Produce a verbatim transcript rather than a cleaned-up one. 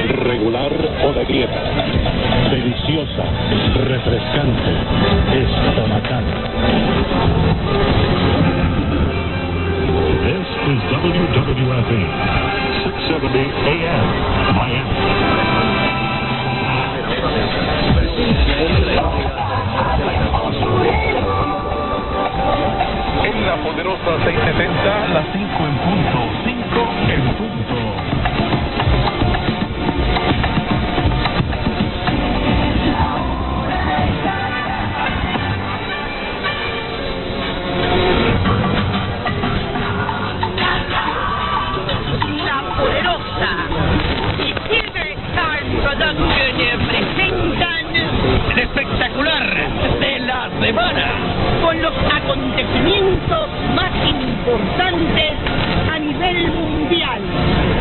regular o de dieta. Deliciosa, refrescante, estomacal. This is W W F A, six seventy A M, Miami. En la poderosa seiscientos setenta, las cinco en punto.